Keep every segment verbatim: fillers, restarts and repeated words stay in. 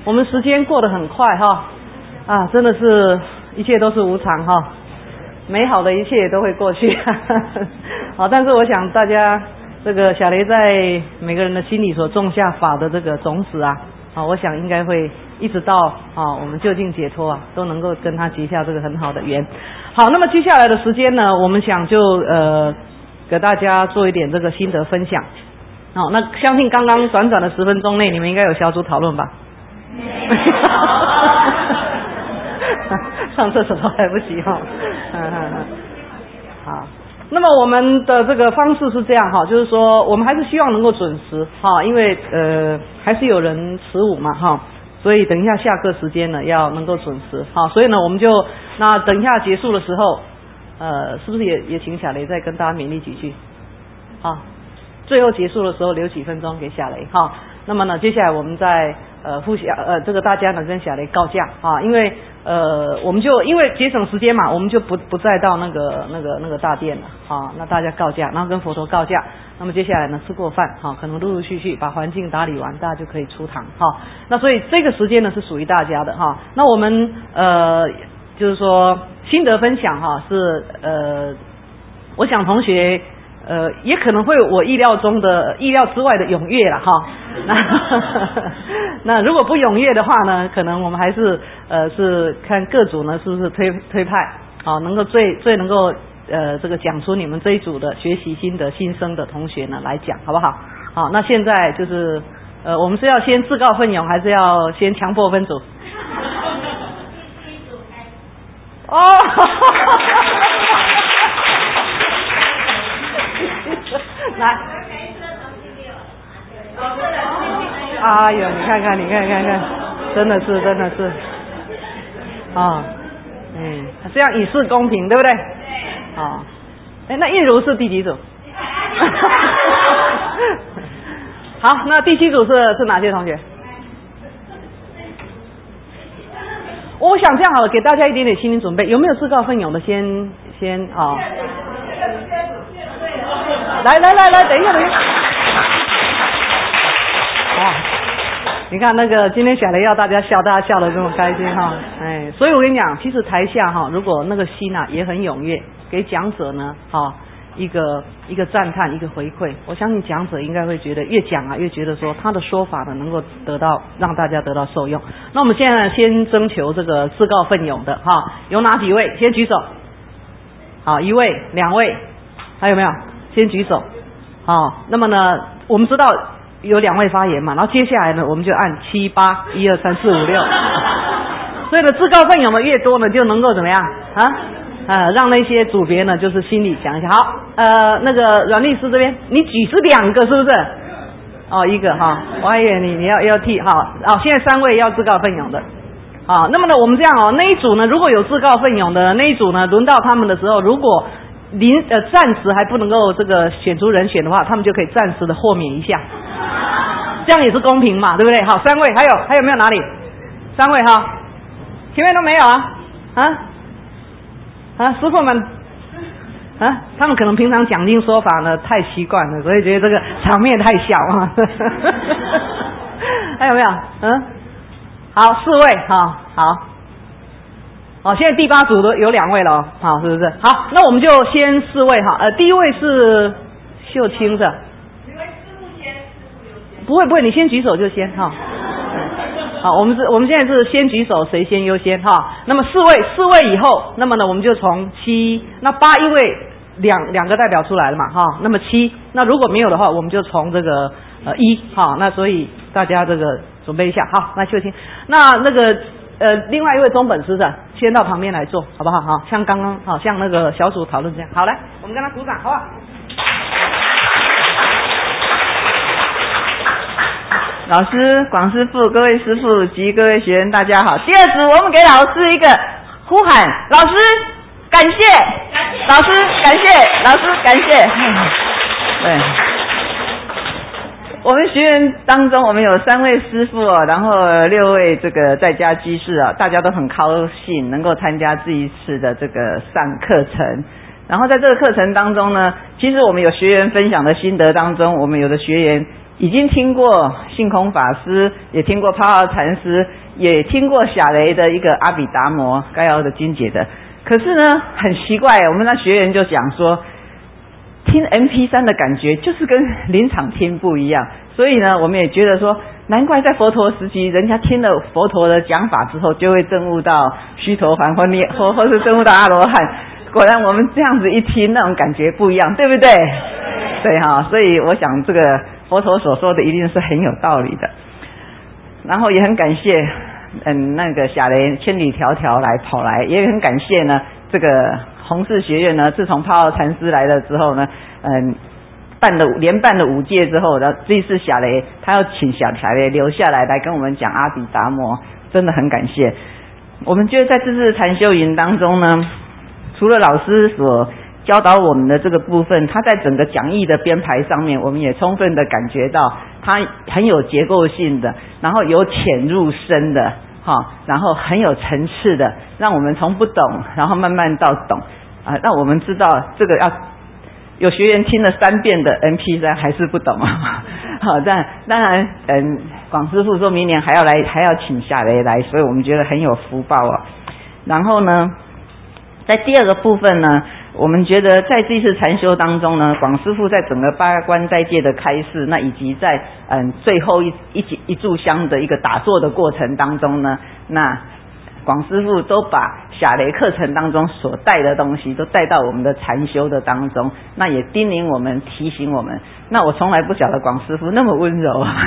我们时间过得很快哈，啊，真的是一切都是无常哈，美好的一切也都会过去。好，但是我想大家这个小雷在每个人的心里所种下法的这个种子啊，啊，我想应该会一直到啊我们究竟解脱啊，都能够跟他结下这个很好的缘。好，那么接下来的时间呢，我们想就呃给大家做一点这个心得分享。好，那相信刚刚短短的十分钟内，你们应该有小组讨论吧？上厕所都来不及哈。好，那么我们的这个方式是这样哈，就是说我们还是希望能够准时哈，因为呃还是有人迟午嘛哈，所以等一下下课时间呢要能够准时好，所以呢我们就那等一下结束的时候，呃是不是也也请小雷再跟大家勉励几句？好，最后结束的时候留几分钟给小雷哈。那么呢，接下来我们再呃互相呃这个大家呢跟小雷告假啊，因为呃我们就因为节省时间嘛，我们就不不再到那个那个那个大殿了啊，那大家告假，然后跟佛陀告假。那么接下来呢吃过饭哈，可能陆陆续续把环境打理完，大家就可以出堂哈。那所以这个时间呢是属于大家的哈。那我们呃就是说心得分享哈，是呃我想同学。呃，也可能会我意料中的、意料之外的踊跃了哈。那那如果不踊跃的话呢，可能我们还是呃是看各组呢是不是推推派，好、哦，能够最最能够呃这个讲出你们这一组的学习心得新生的同学呢来讲，好不好？好，那现在就是呃我们是要先自告奋勇，还是要先强迫分组？哦。来，哎呦，你看看，你看看看，真的是，真的是，啊、哦，嗯，这样以示公平，对不对？对。哦，哎，那印如是第几组？好，那第七组是是哪些同学？我想这样好了，给大家一点点心理准备，有没有自告奋勇的先先啊？哦来来来来，等一下等一下。哇，你看那个今天小雷要大家笑，大家笑得这么开心哈，哎，所以我跟你讲，其实台下哈，如果那个心啊也很踊跃，给讲者呢，哈，一个一个赞叹，一个回馈，我相信讲者应该会觉得越讲啊越觉得说他的说法呢能够得到让大家得到受用。那我们现在先征求这个自告奋勇的哈，有哪几位？先举手。好，一位、两位，还有没有？先举手，好、哦，那么呢，我们知道有两位发言嘛，然后接下来呢，我们就按七八一二三四五六，所以呢，自告奋勇的越多呢，就能够怎么样啊？呃，让那些组别呢，就是心里想一下，好，呃，那个阮律师这边，你举是两个是不是？哦，一个哈，我还以为你你要要替哈，哦，现在三位要自告奋勇的，啊，那么呢，我们这样哦，那一组呢，如果有自告奋勇的那一组呢，轮到他们的时候，如果临呃暂时还不能够这个选出人选的话，他们就可以暂时的豁免一下，这样也是公平嘛，对不对？好，三位，还有还有没有哪里？三位哈，前面都没有啊啊啊，师傅们啊，他们可能平常讲经说法呢太习惯了，所以觉得这个场面太小啊。还有没有？嗯，好，四位哈，好。好，现在第八组的有两位了，好，是不是？好，那我们就先四位哈，呃，第一位是秀清的，你们师傅先，师傅优先。不会不会，你先举手就先哈。好，我们是，我们现在是先举手，谁先优先哈。那么四位，四位以后，那么呢，我们就从七，那八因为两两个代表出来了嘛哈，那么七，那如果没有的话，我们就从这个呃一哈，那所以大家这个准备一下，好，那秀清，那那个。呃，另外一位中本师的先到旁边来坐，好不好？哈，像刚刚好像那个小组讨论这样，好，来，我们跟他鼓掌，好不好？ 老师、广师父、各位师父及各位学员，大家好。第二组，我们给老师一个呼喊，老师感谢，老师感谢，老师感谢。对。我们学员当中，我们有三位师父哦，然后六位这个在家居士啊，大家都很高兴能够参加这一次的这个上课程。然后在这个课程当中呢，其实我们有学员分享的心得当中，我们有的学员已经听过性空法师，也听过泡泡禅师，也听过夏雷的一个阿毗达摩概要的经解的。可是呢，很奇怪，我们那学员就讲说，听 M P 三 的感觉就是跟临场听不一样。所以呢，我们也觉得说，难怪在佛陀时期，人家听了佛陀的讲法之后，就会证悟到须陀洹或涅或或是证悟到阿罗汉。果然，我们这样子一听，那种感觉不一样，对不对？对哈，所以我想这个佛陀所说的一定是很有道理的。然后也很感谢，嗯，那个夏雷千里迢迢来跑来，也很感谢呢，这个弘誓学院呢，自从泡泡禅师来了之后呢，嗯。办了连办了五届之后，然后这一次夏雷他要请夏夏雷留下来来跟我们讲阿毗达摩，真的很感谢。我们觉得在这次禅修营当中呢，除了老师所教导我们的这个部分，他在整个讲义的编排上面，我们也充分的感觉到他很有结构性的，然后由浅入深的，哈，然后很有层次的，让我们从不懂，然后慢慢到懂啊，让我们知道这个要。有学员听了三遍的 M P 三还是不懂啊，好，但当然，嗯，广师父说明年还要来，还要请夏雷来，所以我们觉得很有福报啊。然后呢，在第二个部分呢，我们觉得在这次禅修当中呢，广师父在整个八关斋戒的开示，那以及在嗯最后一一一炷香的一个打坐的过程当中呢，那广师父都把夏雷课程当中所带的东西都带到我们的禅修的当中，那也叮咛我们，提醒我们。那我从来不晓得广师父那么温柔啊，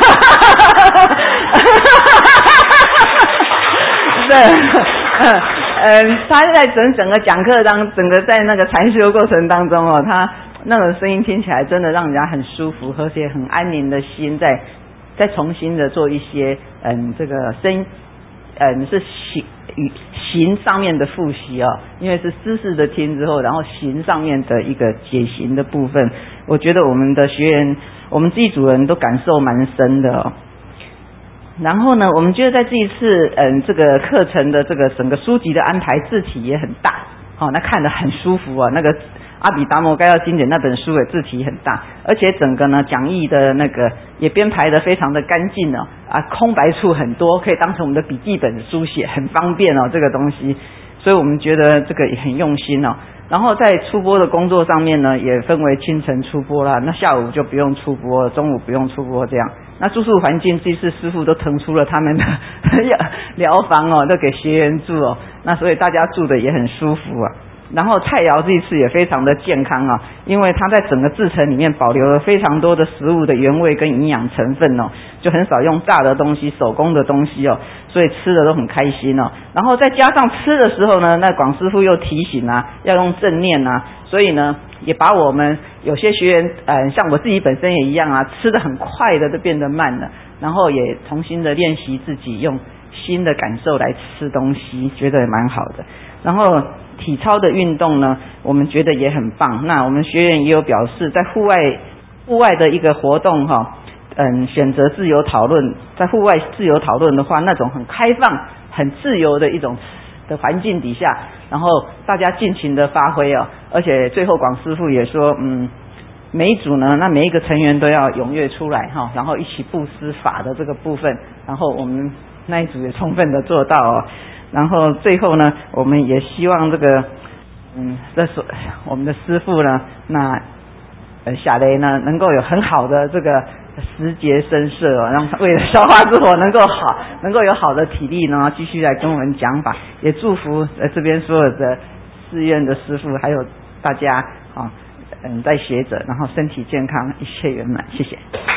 对，嗯，他在整整个讲课当，整个在那个禅修过程当中哦，他那个声音听起来真的让人家很舒服，而且很安宁的心，在再重新的做一些嗯这个声。嗯，是行语行上面的复习哦，因为是知识的听之后，然后行上面的一个解行的部分，我觉得我们的学员，我们自己组人都感受蛮深的哦。然后呢，我们觉得在这一次嗯这个课程的这个整个书籍的安排，字体也很大，哦，那看得很舒服啊，那个。阿毗达摩概要经典那本书的字体很大，而且整个呢讲义的那个也编排得非常的干净哦，啊空白处很多，可以当成我们的笔记本书写，很方便哦这个东西，所以我们觉得这个也很用心哦。然后在出播的工作上面呢，也分为清晨出播啦，那下午就不用出播，中午不用出播这样。那住宿环境这次师父都腾出了他们的疗房哦，都给学员住哦，那所以大家住的也很舒服啊。然后菜肴这一次也非常的健康啊，因为它在整个制成里面保留了非常多的食物的原味跟营养成分哦，就很少用炸的东西、手工的东西哦，所以吃的都很开心哦。然后再加上吃的时候呢，那广师父又提醒啊，要用正念啊，所以呢也把我们有些学员，呃，像我自己本身也一样啊，吃的很快的都变得慢了，然后也重新的练习自己用新的感受来吃东西，觉得也蛮好的。然后体操的运动呢，我们觉得也很棒。那我们学员也有表示，在户外户外的一个活动哈，嗯，选择自由讨论，在户外自由讨论的话，那种很开放、很自由的一种的环境底下，然后大家尽情的发挥哦。而且最后广师父也说，嗯，每一组呢，那每一个成员都要踊跃出来哈，然后一起布施法的这个部分，然后我们那一组也充分的做到哦。然后最后呢，我们也希望这个，嗯，这所我们的师父呢，那呃夏雷呢，能够有很好的这个时节生摄哦，让为了消化之火能够好，能够有好的体力呢，继续来跟我们讲法。也祝福呃这边所有的寺院的师父，还有大家啊，嗯，在学者，然后身体健康，一切圆满，谢谢。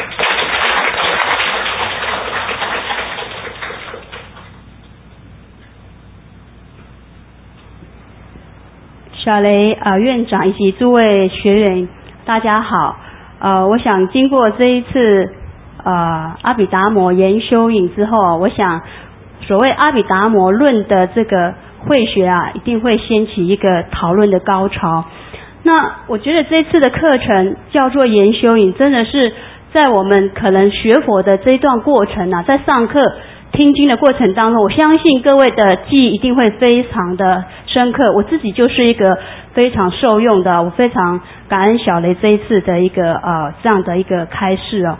小雷呃院长以及诸位学员大家好，呃我想经过这一次呃阿毗达摩研修营之后，我想所谓阿毗达摩论的这个会学啊，一定会掀起一个讨论的高潮。那我觉得这次的课程叫做研修营，真的是在我们可能学佛的这一段过程啊，在上课听经的过程当中，我相信各位的记忆一定会非常的深刻。我自己就是一个非常受用的，我非常感恩小雷这一次的一个呃这样的一个开示哦。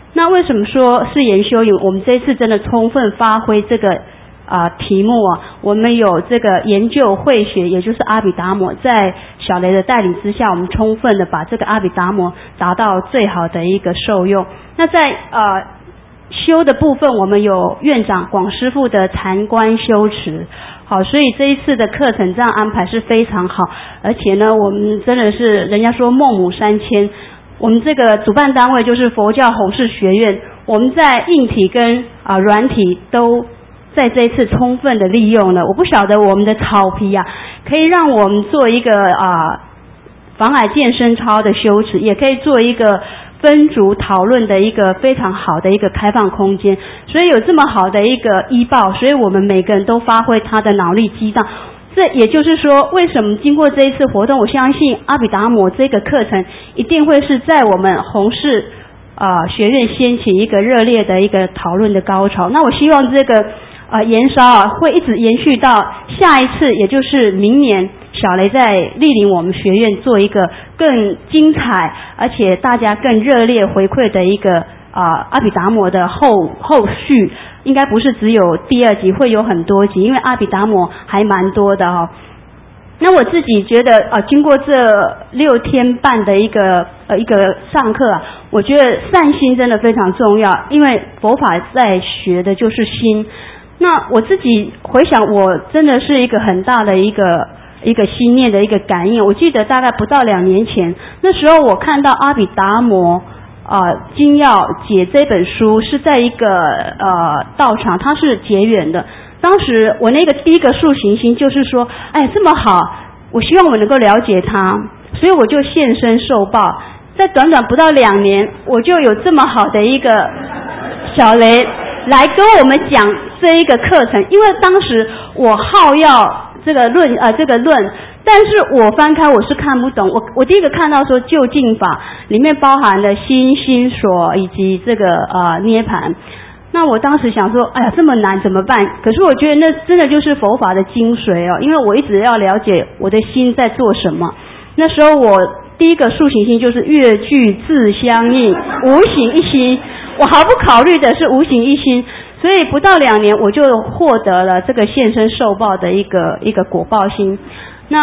那为什么说是研修营？我们这一次真的充分发挥这个啊、呃、题目啊，我们有这个研究会学，也就是阿比达摩，在小雷的带领之下，我们充分的把这个阿比达摩达到最好的一个受用。那在呃修的部分，我们有院长广师傅的禅观修持，好，所以这一次的课程这样安排是非常好，而且呢，我们真的是人家说孟母三迁。我们这个主办单位就是佛教弘誓学院，我们在硬体跟啊软体都在这一次充分的利用了。我不晓得我们的草皮啊，可以让我们做一个啊防癌健身操的修持，也可以做一个分组讨论的一个非常好的一个开放空间。所以有这么好的一个医报，所以我们每个人都发挥他的脑力激荡。这也就是说，为什么经过这一次活动，我相信阿比达摩这个课程一定会是在我们弘誓啊、呃、学院掀起一个热烈的一个讨论的高潮。那我希望这个呃延烧啊会一直延续到下一次，也就是明年小雷在莅临我们学院做一个更精彩而且大家更热烈回馈的一个啊、呃、阿比达摩的后后续。应该不是只有第二集，会有很多集，因为阿比达摩还蛮多的哦。那我自己觉得呃经过这六天半的一个呃一个上课啊，我觉得善心真的非常重要，因为佛法在学的就是心。那我自己回想，我真的是一个很大的一个一个心念的一个感应。我记得大概不到两年前，那时候我看到阿比达摩呃，精要解这本书是在一个呃道场，它是结缘的。当时我那个第一个塑行心就是说，哎，这么好，我希望我能够了解它，所以我就现身受报。在短短不到两年，我就有这么好的一个小雷来跟我们讲这一个课程。因为当时我好要这个论呃这个论。但是我翻开我是看不懂，我我第一个看到说究竟法里面包含了心、心所以及这个呃涅盘。那我当时想说，哎呀这么难怎么办？可是我觉得那真的就是佛法的精髓哦，因为我一直要了解我的心在做什么。那时候我第一个塑行心就是月具自相应，无形一心，我毫不考虑的是无形一心。所以不到两年我就获得了这个现身受报的一个一个果报心。那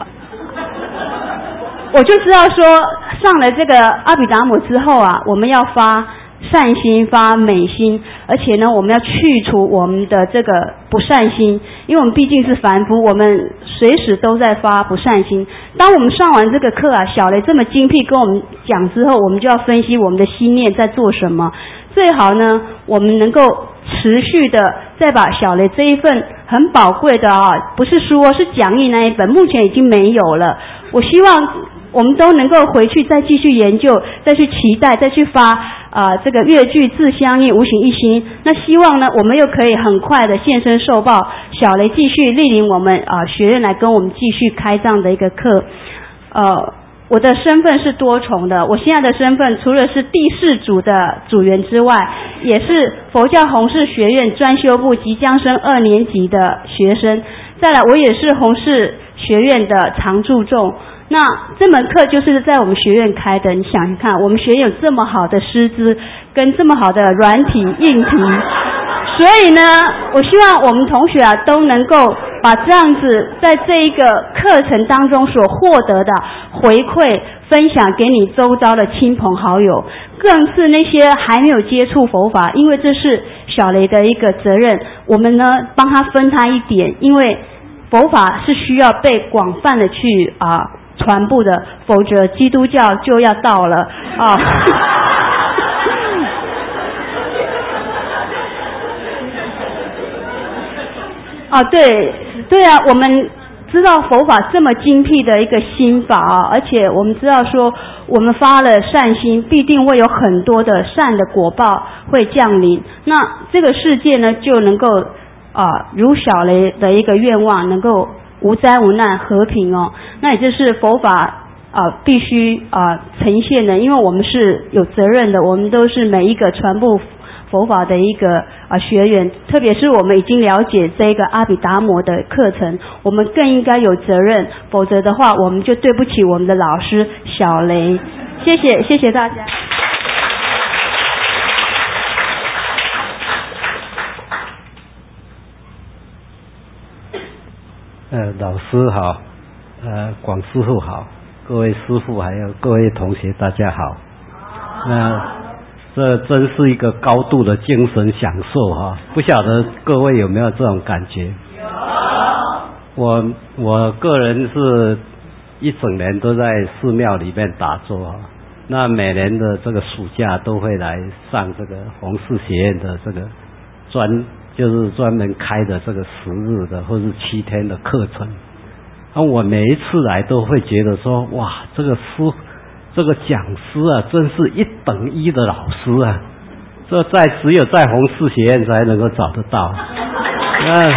我就知道说，上了这个阿比达摩之后啊，我们要发善心，发美心，而且呢，我们要去除我们的这个不善心，因为我们毕竟是凡夫，我们随时都在发不善心。当我们上完这个课啊，小雷这么精辟跟我们讲之后，我们就要分析我们的心念在做什么。最好呢，我们能够持续的再把小雷这一份很宝贵的啊，不是书哦，是讲义那一本，目前已经没有了。我希望我们都能够回去再继续研究，再去期待，再去发啊、呃、这个月具自相应，无形一心。那希望呢，我们又可以很快的现身受报，小雷继续莅临我们啊、呃、学院来跟我们继续开这样的一个课。呃。我的身份是多重的，我现在的身份除了是第四组的组员之外，也是佛教弘誓学院专修部即将升二年级的学生。再来，我也是弘誓学院的常住众。那这门课就是在我们学院开的，你想想看，我们学院有这么好的师资跟这么好的软体硬体，所以呢，我希望我们同学啊都能够把这样子在这一个课程当中所获得的回馈分享给你周遭的亲朋好友，更是那些还没有接触佛法，因为这是小雷的一个责任，我们呢帮他分他一点，因为佛法是需要被广泛的去啊、呃、传播的，否则基督教就要到了啊。啊，对，对啊，我们知道佛法这么精辟的一个心法啊，而且我们知道说，我们发了善心，必定会有很多的善的果报会降临。那这个世界呢，就能够啊、呃，如小雷的一个愿望，能够无灾无难、和平哦。那也就是佛法啊、呃，必须啊、呃、呈现的，因为我们是有责任的，我们都是每一个传播佛法的一个啊学员，特别是我们已经了解这个阿比达摩的课程，我们更应该有责任，否则的话我们就对不起我们的老师小雷。谢谢，谢谢大家。 呃，老师好，呃，广师傅好，各位师傅还有各位同学，大家好。那这真是一个高度的精神享受哈，不晓得各位有没有这种感觉？有。我我个人是一整年都在寺庙里面打坐哈，那每年的这个暑假都会来上这个弘誓学院的这个专。就是专门开的这个十日的或是七天的课程，那我每一次来都会觉得说，哇，这个师这个讲师啊，真是一等一的老师啊，这在只有在弘誓学院才能够找得到。那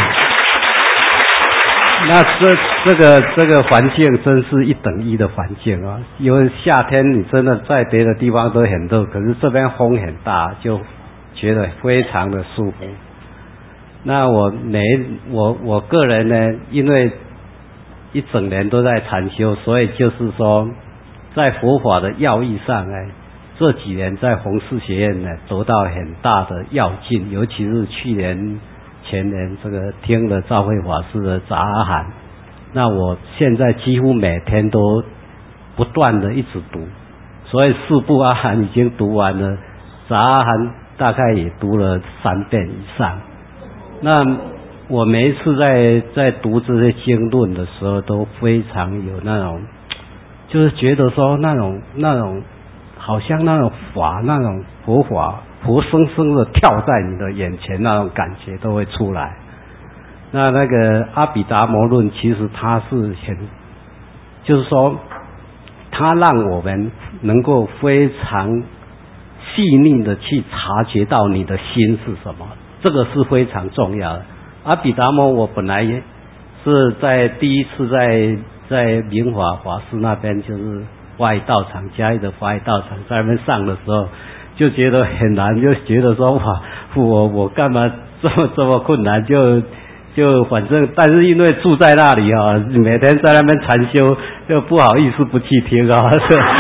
那这这个这个环境真是一等一的环境啊，因为夏天你真的在别的地方都很热，可是这边风很大，就觉得非常的舒服。那我每我我个人呢，因为一整年都在禅修，所以就是说，在佛法的要义上呢，这几年在弘誓学院呢得到很大的要进，尤其是去年前年这个听了照慧法师的杂阿含，那我现在几乎每天都不断的一直读，所以四部阿含已经读完了，杂阿含大概也读了三遍以上。那我每一次在在读这些经论的时候，都非常有那种，就是觉得说那种那种，好像那种法那种佛法活生生的跳在你的眼前那种感觉都会出来。那那个阿毗达摩论其实它是很，就是说，它让我们能够非常细腻的去察觉到你的心是什么。这个是非常重要的。阿毗达摩，我本来也是在第一次在在明华法师那边，就是华语道场嘉义的华语道场，在那边上的时候，就觉得很难，就觉得说哇，我我干嘛这么这么困难，就就反正，但是因为住在那里啊，每天在那边禅修，就不好意思不去听啊。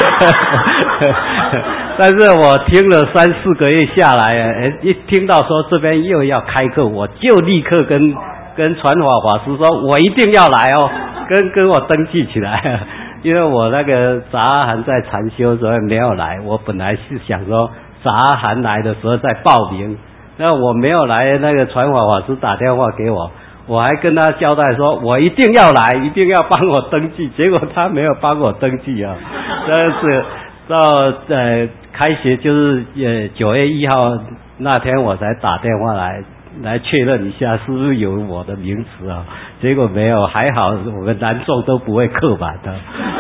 但是我听了三四个月下来，一听到说这边又要开课，我就立刻跟跟传法法师说，我一定要来哦，跟跟我登记起来。因为我那个杂阿含在禅修，所以没有来。我本来是想说杂阿含来的时候再报名，那我没有来，那个传法法师打电话给我，我还跟他交代说，我一定要来，一定要帮我登记。结果他没有帮我登记啊，但是到呃开学就是呃九月一号那天我才打电话来来确认一下是不是有我的名字啊，结果没有，还好我们男众都不会刻板的。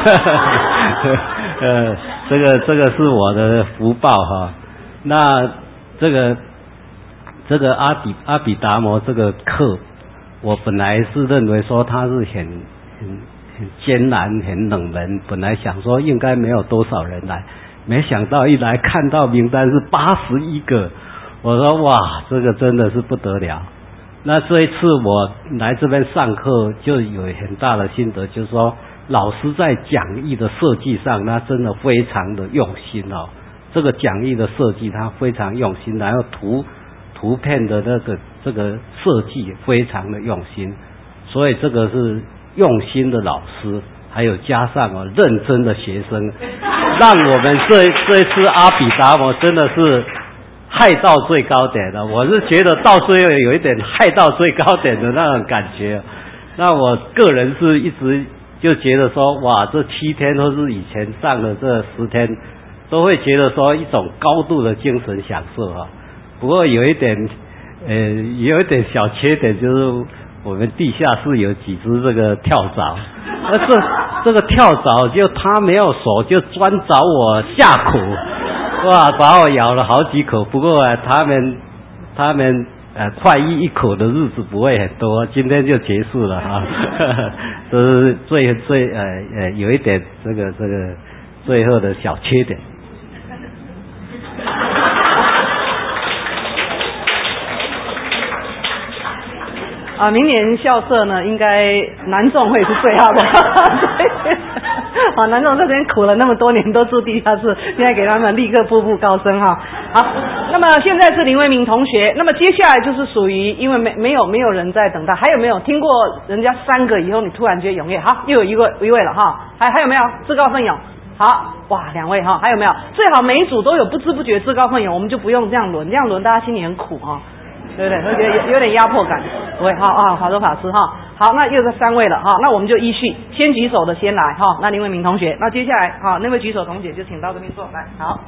呃，这个这个是我的福报哈。那这个这个阿比阿毗达摩这个课，我本来是认为说它是很很很艰难很冷门，本来想说应该没有多少人来，没想到一来看到名单是八十一个，我说哇，这个真的是不得了。那这一次我来这边上课就有很大的心得，就是说老师在讲义的设计上，他真的非常的用心哦。这个讲义的设计他非常用心，然后图图片的那个这个设计非常的用心，所以这个是用心的老师，还有加上哦认真的学生，让我们这这一次阿毗达摩真的是害到最高点了。我是觉得到最后有一点害到最高点的那种感觉。那我个人是一直就觉得说，哇，这七天或是以前上的这十天，都会觉得说一种高度的精神享受啊。不过有一点，呃，有一点小缺点，就是我们地下室有几只这个跳蚤，那这这个跳蚤就它没有手，就专找我下口，哇，把我咬了好几口。不过啊，他们他们呃快意一口的日子不会很多，今天就结束了啊。这是最最呃呃有一点这个这个最后的小缺点。 啊，明年校舍呢，应该男众会是最好的。好，男众这边苦了那么多年，都住地下室，现在给他们立刻步步高升哈。好。 那么现在是林维明同学，那么接下来就是属于因为没没有没有人在等他，还有没有听过人家三个以后你突然间踊跃？好，又有一位一位了哈，还还有没有自告奋勇？好，哇，两位哈，还有没有？最好每一组都有不知不觉自告奋勇，我们就不用这样轮，这样轮大家心里很苦哈，对不对？会觉得有有点压迫感。不会，好啊，法周法师哈，好，那又是三位了哈，那我们就依序先举手的先来哈，那林维明同学，那接下来哈那位举手同学就请到这边坐来，好。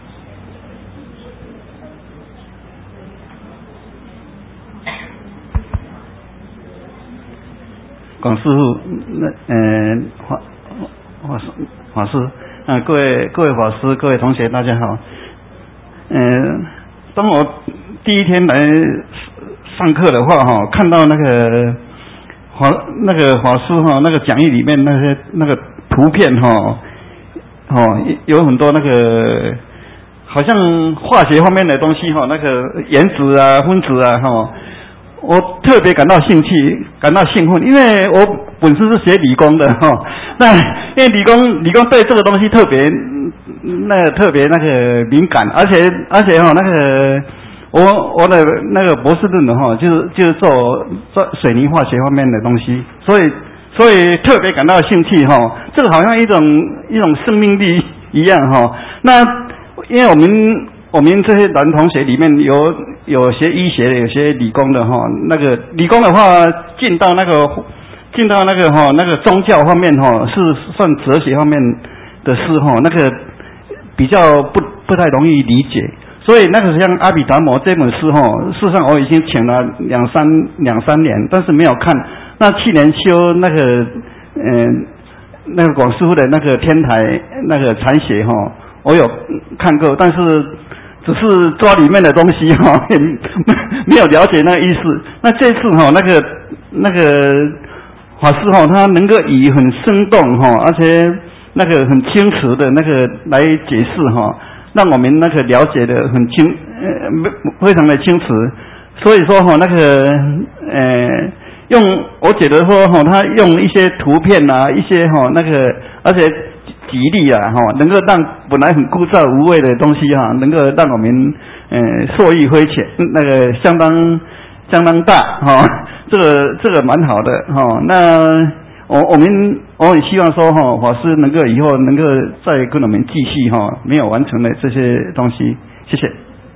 广师傅，那呃法法师法师啊、呃，各位各位法师，各位同学，大家好。呃，当我第一天来上课的话，哈，看到那个法那个法师哈，那个讲义里面那些那个图片哈，哦，有很多那个好像化学方面的东西哈，那个原子啊、分子啊，哈。我特别感到兴趣，感到兴奋，因为我本身是学理工的哈。那因为理工理工对这个东西特别那个特别那个敏感，而且而且哈那个我我的那个博士论文哈，就是就是做做水泥化学方面的东西，所以所以特别感到兴趣哈。这个好像一种一种生命力一样哈。那因为我们我们这些男同学里面有有学医学的，有些理工的哈。那个理工的话，进到那个进到那个哈那个宗教方面哈，是算哲学方面的事哈，那个比较不不太容易理解。所以那个像《阿毗达摩》这本书哈，事实上我已经请了两三两三年，但是没有看。那去年修那个嗯、呃、那个广师傅的那个天台那个禅学哈，我有看过，但是只是抓里面的东西哈，没有了解那个意思。那这次哈，那个那个法师哈，他能够以很生动哈，而且那个很清楚的那个来解释哈，让我们那个了解的很清，呃，非常的清楚。所以说哈，那个呃，用我觉得说哈，他用一些图片啊，一些哈那个，而且举例啊，哈，能够让本来很枯燥无味的东西哈，能够让我们呃受益匪浅，那个相当相当大哈，这个这个蛮好的哈。那我我们我很希望说哈，法师能够以后能够再跟我们继续哈没有完成的这些东西，谢谢。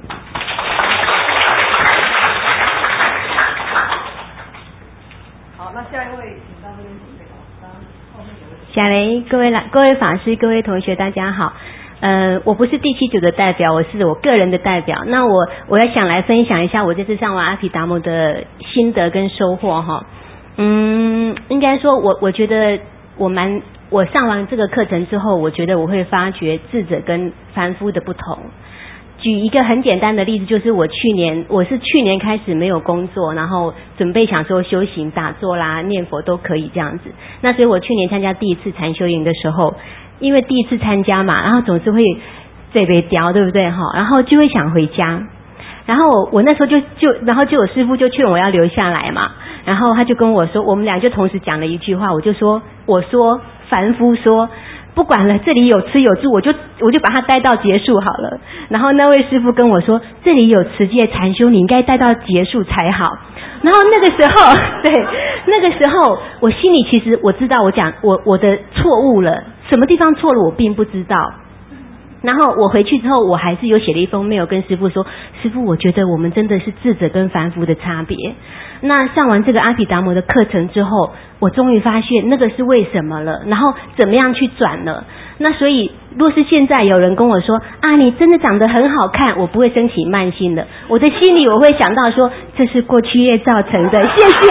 好，那下一位请到这边准备好。 小雷，各位来，各位法师，各位同学，大家好。呃，我不是第七组的代表，我是我个人的代表。那我我要想来分享一下我这次上完阿毗达摩的心得跟收获哈。嗯，应该说我我觉得我蛮我上完这个课程之后，我觉得我会发觉智者跟凡夫的不同。举一个很简单的例子，就是我去年我是去年开始没有工作，然后准备想说修行打坐啦念佛都可以这样子。那所以我去年参加第一次禅修营的时候，因为第一次参加嘛，然后总是会嘴被叼，对不对哈？然后就会想回家。然后我那时候就就然后就有师父就劝我要留下来嘛，然后他就跟我说，我们俩就同时讲了一句话，我就说我说凡夫说不管了，这里有吃有住，我就我就把它待到结束好了。然后那位师父跟我说，这里有持戒禅修，你应该待到结束才好。然后那个时候，对，那个时候我心里其实我知道我讲我我的错误了，什么地方错了我并不知道。然后我回去之后，我还是有写了一封mail跟师父说，师父，我觉得我们真的是智者跟凡夫的差别。那上完这个阿毗达摩的课程之后，我终于发现那个是为什么了，然后怎么样去转了。那所以若是现在有人跟我说啊，你真的长得很好看，我不会升起慢心的，我的心里我会想到说，这是过去业造成的，谢谢。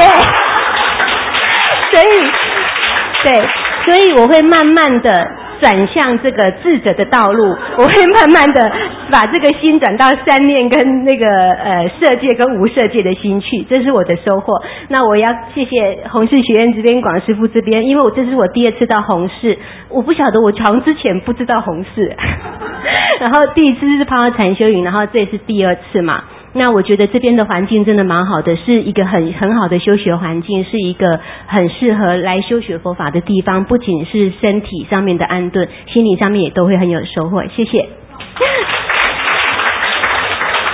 所以对，所以我会慢慢的转向这个智者的道路，我会慢慢的把这个心转到三念跟那个呃色界跟无色界的心去，这是我的收获。那我要谢谢弘誓学院这边广师父这边，因为我这是我第二次到弘誓，我不晓得我好像之前不知道弘誓，然后第一次是泡到禅修营，然后这也是第二次嘛。那我觉得这边的环境真的蛮好的，是一个很很好的修学环境，是一个很适合来修学佛法的地方，不仅是身体上面的安顿，心理上面也都会很有收获。谢谢。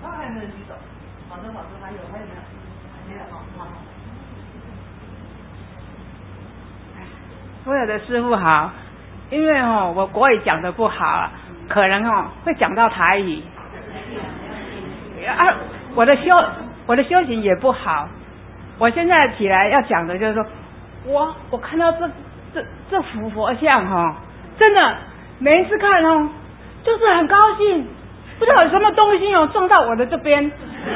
那还有没有举手？好的，老师还有还有没有？没有哈，好。 所有的师父好，因为哦我国语讲得不好，可能哦会讲到台语，啊我的修我的修行也不好，我现在起来要讲的就是说，我我看到这这这幅佛像哦，真的每一次看哦，就是很高兴，不知道有什么东西哦撞到我的这边，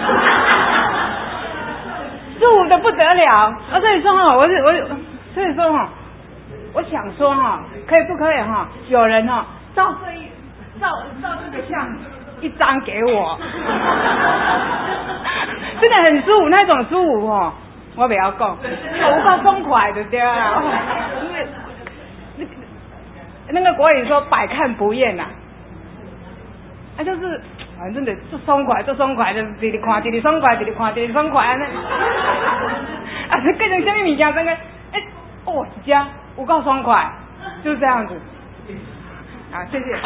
舒服的不得了。啊，所以说哈，我我所以说哈，我想说哈，可以不可以哈，有人哈照这一照照这个像一张给我，真的很舒服，那种舒服哦，我不要讲，我够松快的对啦。那个国语说百看不厌呐、啊，啊就是反正的就松快，就松快，就是一直看，一直松快，一直看，一直松快安尼。啊，这变成什么物件？真个，哎，哦，一家有够爽快，就是这样子。啊，谢谢。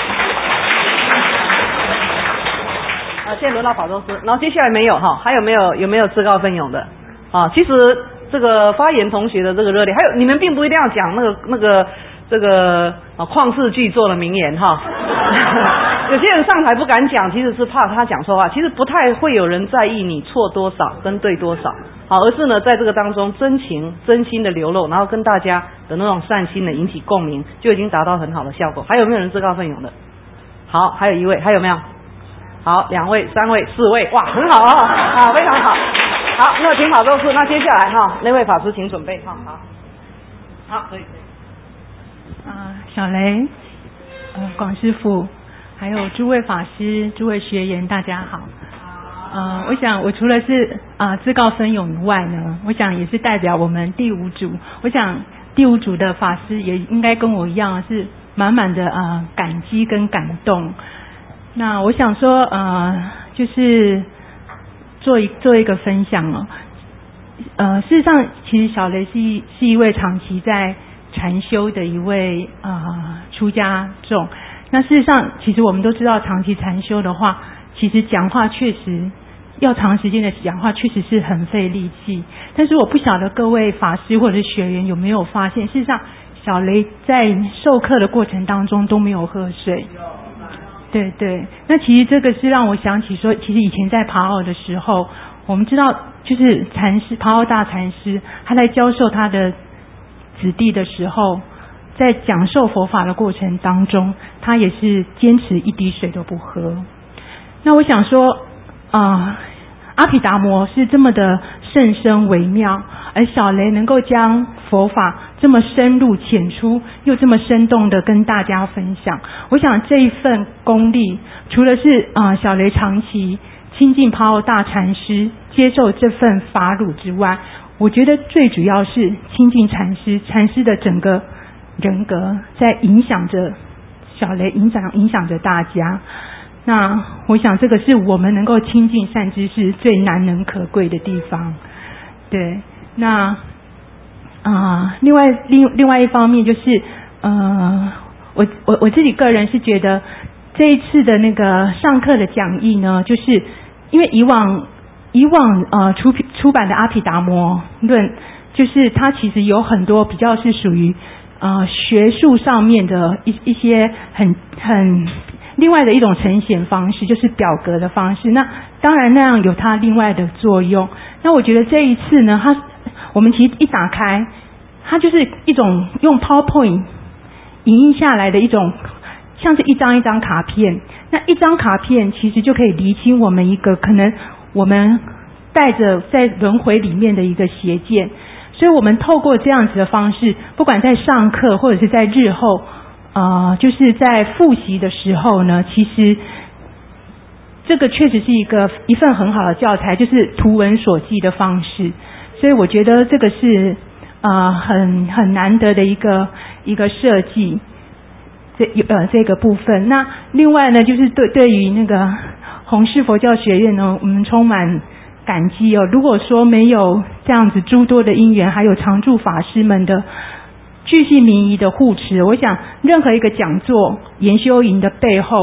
啊，现在轮到宝州师，然后接下来没有哈，还有没有有没有自告奋勇的？啊，其实这个发言同学的这个热烈，还有你们并不一定要讲那个那个这个啊旷世巨作的名言哈。有些人上台不敢讲，其实是怕他讲错话，其实不太会有人在意你错多少跟对多少，好，而是呢在这个当中真情真心的流露，然后跟大家的那种善心的引起共鸣，就已经达到很好的效果。还有没有人自告奋勇的？好，还有一位，还有没有？好，两位、三位、四位，哇，很好啊，啊，非常好。好，那请法咒师，那接下来哈，那位法师请准备哈，好，好，可以可以。 啊、呃，小雷，呃，广师父，还有诸位法师、诸位学员，大家好。呃，我想我除了是啊、呃、自告奋勇以外呢，我想也是代表我们第五组。我想第五组的法师也应该跟我一样，是满满的啊、呃、感激跟感动。那我想说，呃，就是做一做一个分享哦。呃，事实上，其实小雷是一是一位长期在禅修的一位呃出家众。那事实上，其实我们都知道，长期禅修的话，其实讲话确实要长时间的讲话，确实是很费力气。但是我不晓得各位法师或者是学员有没有发现，事实上，小雷在授课的过程当中都没有喝水。对对，那其实这个是让我想起说，其实以前在爬奥的时候，我们知道就是禅师爬奥大禅师，他在教授他的子弟的时候，在讲授佛法的过程当中，他也是坚持一滴水都不喝。那我想说，啊、呃，阿毗达摩是这么的甚深微妙，而小雷能够将佛法这么深入浅出又这么生动的跟大家分享，我想这一份功力，除了是啊、呃、小雷长期亲近爬奥大禅师接受这份法乳之外，我觉得最主要是亲近禅师，禅师的整个人格在影响着小雷，影响影响着大家。那我想这个是我们能够亲近善知识最难能可贵的地方。对，那啊、呃，另外另另外一方面就是呃，我我我自己个人是觉得这一次的那个上课的讲义呢，就是因为以往以往呃出出版的阿毗达摩论，就是它其实有很多比较是属于呃学术上面的一一些很很另外的一种呈现方式，就是表格的方式。那当然那样有它另外的作用。那我觉得这一次呢，它我们其实一打开，它就是一种用 PowerPoint 影印下来的一种，像是一张一张卡片。那一张卡片其实就可以厘清我们一个可能我们带着在轮回里面的一个邪见。所以我们透过这样子的方式，不管在上课或者是在日后呃，就是在复习的时候呢，其实这个确实是一个一份很好的教材，就是图文所记的方式。所以我觉得这个是呃很很难得的一个一个设计，这呃这个部分。那另外呢，就是对对于那个弘誓佛教学院呢，我们充满感激哦。如果说没有这样子诸多的因缘，还有常住法师们的巨细靡遗的护持，我想任何一个讲座研修营的背后，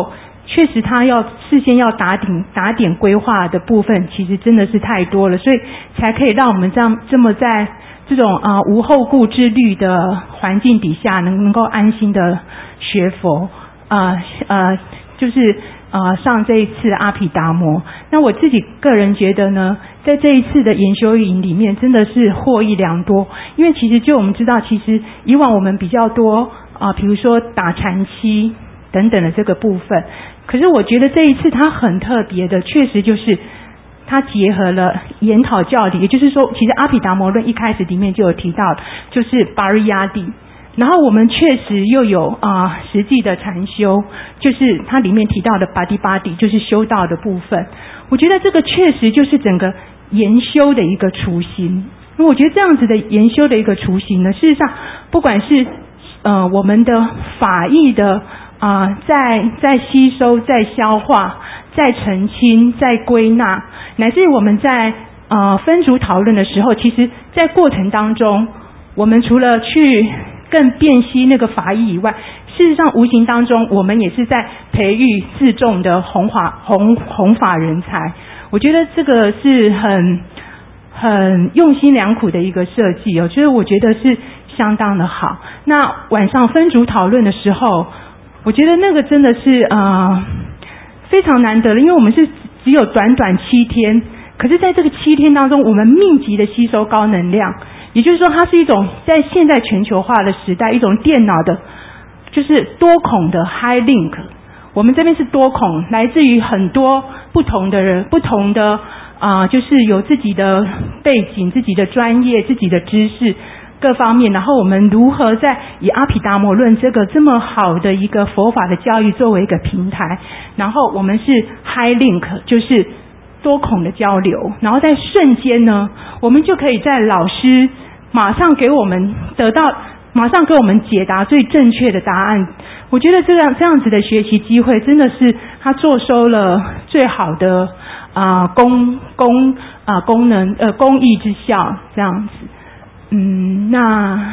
确实他要事先要打点打点规划的部分，其实真的是太多了，所以才可以让我们这样这么在这种啊、呃、无后顾之虑的环境底下，能能够安心的学佛啊 呃, 呃就是呃上这一次阿毗达摩。那我自己个人觉得呢，在这一次的研修营里面，真的是获益良多。因为其实就我们知道，其实以往我们比较多啊、呃，比如说打禅期等等的这个部分。可是我觉得这一次它很特别的，确实就是它结合了研讨教理，也就是说，其实阿毗达摩论一开始里面就有提到，就是巴瑞亚地。然后我们确实又有啊、呃、实际的禅修，就是它里面提到的巴迪巴迪，就是修道的部分。我觉得这个确实就是整个研修的一个雏形。那我觉得这样子的研修的一个雏形呢，事实上不管是呃我们的法义的啊、呃，在在吸收、在消化、在澄清、在归纳，乃至于我们在呃分组讨论的时候，其实在过程当中，我们除了去更辨析那个法义以外，事实上无形当中我们也是在培育自重的弘法弘弘法人才。我觉得这个是很很用心良苦的一个设计哦，所以我觉得是相当的好。那晚上分组讨论的时候，我觉得那个真的是呃非常难得的，因为我们是只有短短七天，可是在这个七天当中，我们密集的吸收高能量，也就是说它是一种在现在全球化的时代，一种电脑的就是多孔的 high link。 我们这边是多孔，来自于很多不同的人，不同的啊、呃，就是有自己的背景、自己的专业、自己的知识各方面，然后我们如何在以阿毗达摩论这个这么好的一个佛法的教育作为一个平台，然后我们是 high link， 就是多孔的交流，然后在瞬间呢，我们就可以在老师马上给我们得到，马上给我们解答最正确的答案。我觉得这样这样子的学习机会，真的是他坐收了最好的啊、呃、功功啊、呃、功能呃公益之效，这样子。嗯，那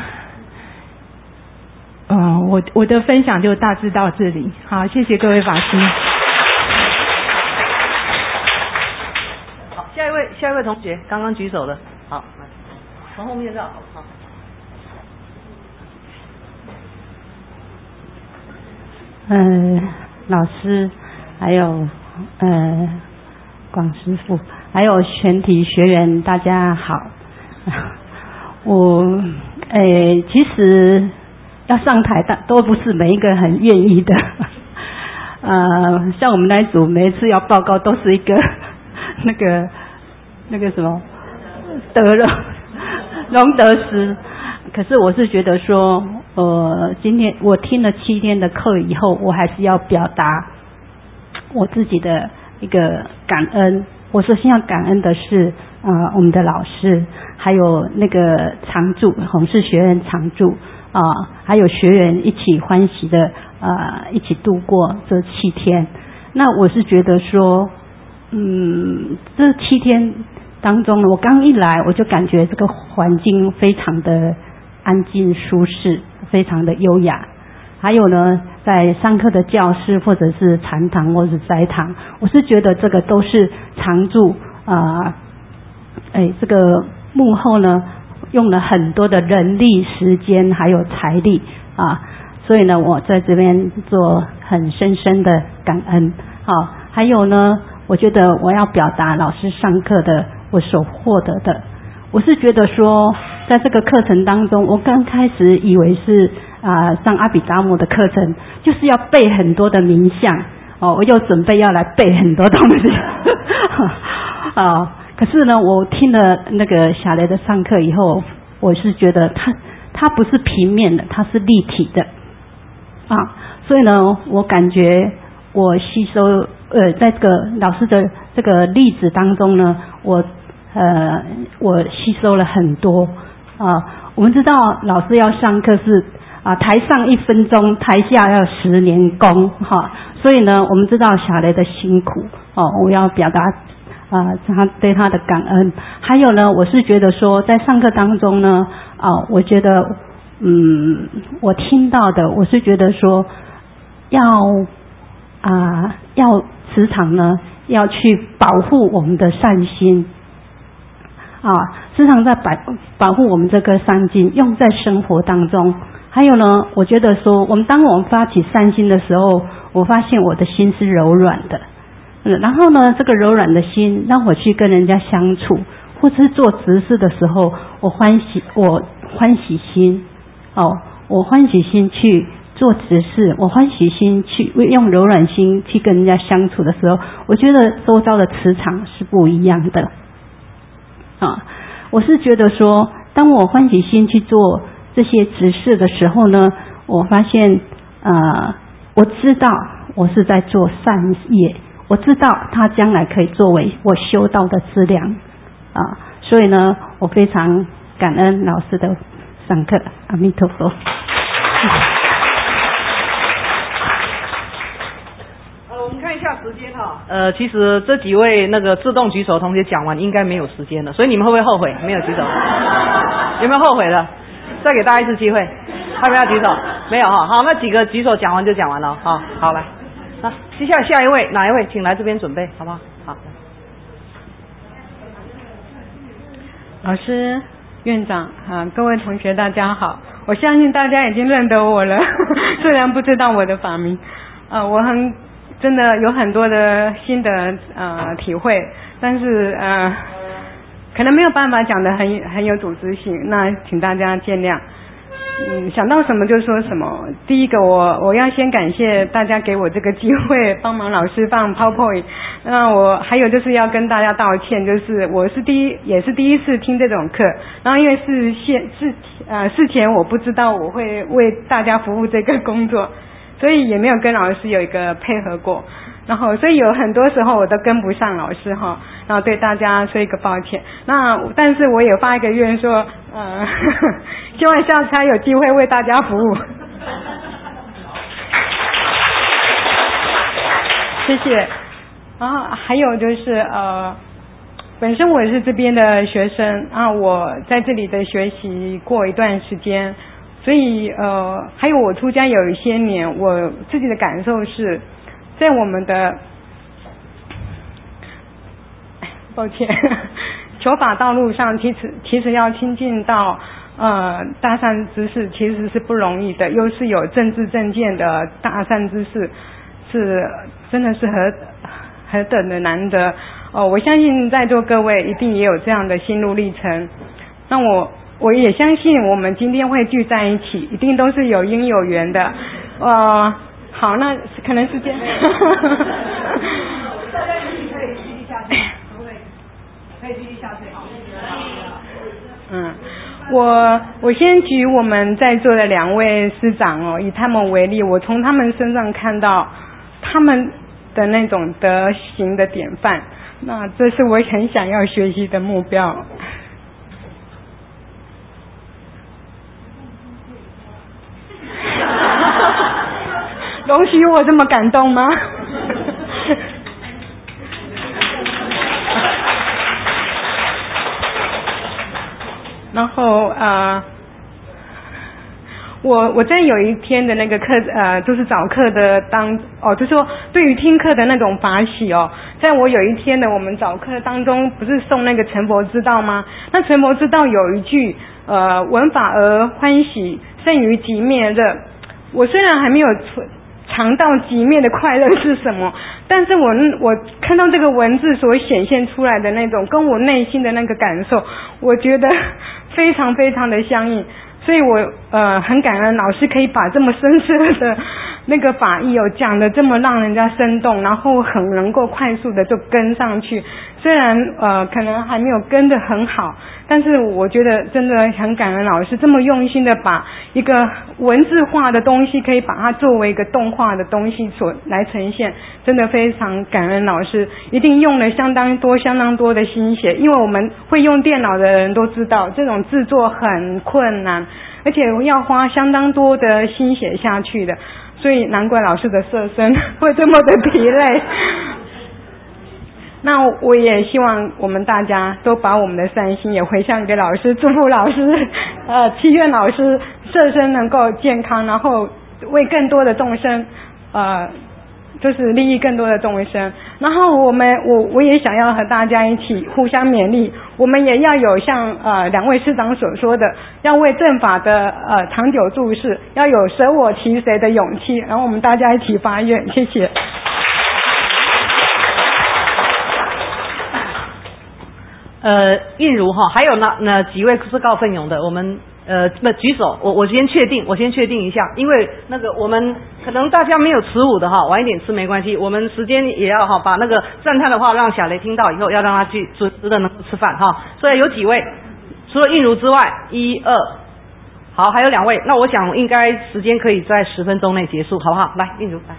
嗯、呃、我我的分享就大致到这里。好，谢谢各位法师。 好，下一位下一位同学刚刚举手的，好，来从后面绕，好。 呃，老师，还有呃广师父，还有全体学员，大家好。我呃，其实要上台的都不是每一个很愿意的。呃，像我们那一组，每一次要报告都是一个那个那个什么得了荣德师。可是我是觉得说，呃，今天我听了七天的课以后，我还是要表达我自己的一个感恩。我首先要感恩的是，呃，我们的老师，还有那个常驻弘誓学院常驻啊、呃，还有学员一起欢喜的呃一起度过这七天。那我是觉得说，嗯，这七天当中，我刚一来我就感觉这个环境非常的安静舒适，非常的优雅。还有呢，在上课的教室或者是禅堂或者是斋堂，我是觉得这个都是常驻啊，哎，这个幕后呢用了很多的人力、时间还有财力啊，所以呢，我在这边做很深深的感恩。好，还有呢，我觉得我要表达老师上课的我所获得的。我是觉得说，在这个课程当中，我刚开始以为是啊、呃、上阿毗达摩的课程，就是要背很多的名相哦，我又准备要来背很多东西啊、哦。可是呢，我听了那个小雷的上课以后，我是觉得它它不是平面的，它是立体的啊，所以呢，我感觉我吸收呃，在这个老师的这个例子当中呢，我。呃，我吸收了很多啊。我们知道老师要上课是啊，台上一分钟，台下要十年功哈。所以呢，我们知道小雷的辛苦哦，我要表达啊他对他的感恩。还有呢，我是觉得说，在上课当中呢，啊，我觉得嗯，我听到的，我是觉得说要啊、呃，要时常呢要去保护我们的善心啊，时常在保保护我们这颗善心，用在生活当中。还有呢，我觉得说，我们当我们发起善心的时候，我发现我的心是柔软的，嗯，然后呢，这个柔软的心让我去跟人家相处，或者是做执事的时候，我欢喜，我欢喜心，哦，我欢喜心去做执事，我欢喜心去用柔软心去跟人家相处的时候，我觉得周遭的磁场是不一样的。啊，我是觉得说，当我欢喜心去做这些执事的时候呢，我发现，呃，我知道我是在做善业，我知道它将来可以作为我修道的资粮啊，所以呢，我非常感恩老师的上课，阿弥陀佛。 我们看一下时间哈，呃，其实这几位那个自动举手同学讲完，应该没有时间了，所以你们会不会后悔没有举手？有没有后悔的？再给大家一次机会，要不要举手？没有哈，好，那几个举手讲完就讲完了哈，好来，那接下来下一位哪一位，请来这边准备，好不好？好。 老师、院长啊，各位同学大家好，我相信大家已经认得我了，虽然不知道我的法名，啊，我很。真的有很多的新的呃体会，但是呃可能没有办法讲得很很有组织性，那请大家见谅。嗯，想到什么就说什么。第一个我我要先感谢大家给我这个机会帮忙老师放 PowerPoint， 那我还有就是要跟大家道歉，就是我是第一也是第一次听这种课，然后因为是现事呃事前我不知道我会为大家服务这个工作。所以也没有跟老师有一个配合过，然后所以有很多时候我都跟不上老师哈，然后对大家说一个抱歉。那但是我也发一个愿说，呃，呵呵希望下次还有机会为大家服务。谢谢。然后还有就是呃，本身我也是这边的学生啊，我在这里的学习过一段时间。所以呃，还有我出家有一些年，我自己的感受是，在我们的，抱歉，求法道路上，其实其实要亲近到呃大善知识，其实是不容易的，又是有政治正见的大善知识，是真的是何何等的难得哦！我相信在座各位一定也有这样的心路历程，那我。我也相信我们今天会聚在一起，一定都是有因有缘的。呃，好，那可能是这样。大家可以继续下去，可不可以？可以继续下去。嗯，我我先举我们在座的两位师长哦，以他们为例，我从他们身上看到他们的那种德行的典范，那这是我很想要学习的目标。容许我这么感动吗？然后呃，我我在有一天的那个课呃，就是早课的当哦，就是说对于听课的那种法喜哦，在我有一天的我们早课当中，不是诵那个成佛之道吗？那成佛之道有一句呃，闻法而欢喜，胜于寂灭乐。我虽然还没有尝到寂灭的快乐是什么，但是我我看到这个文字所显现出来的那种跟我内心的那个感受，我觉得非常非常的相应，所以我呃很感恩老师可以把这么深刻的那个法义哦讲的这么让人家生动，然后很能够快速的就跟上去，虽然呃可能还没有跟得很好，但是我觉得真的很感恩老师这么用心的把一个文字化的东西可以把它作为一个动画的东西所来呈现，真的非常感恩老师，一定用了相当多相当多的心血，因为我们会用电脑的人都知道这种制作很困难，而且要花相当多的心血下去的，所以难怪老师的色身会这么的疲累。那我也希望我们大家都把我们的善心也回向给老师，祝福老师呃祈愿老师色身能够健康，然后为更多的众生呃就是利益更多的众生。然后我们我我也想要和大家一起互相勉励，我们也要有像呃两位师长所说的，要为正法的呃长久注视，要有舍我其谁的勇气，然后我们大家一起发愿，谢谢。 呃，韵如哈，还有那那几位自告奋勇的，我们呃不举手，我我先确定，我先确定一下，因为那个我们可能大家没有持午的哈，晚一点吃没关系，我们时间也要哈，把那个赞叹的话让小雷听到以后，要让他去准时的能够吃饭哈。所以有几位，除了韵如之外，一二，好，还有两位，那我想应该时间可以在十分钟内结束，好不好？来，韵如来，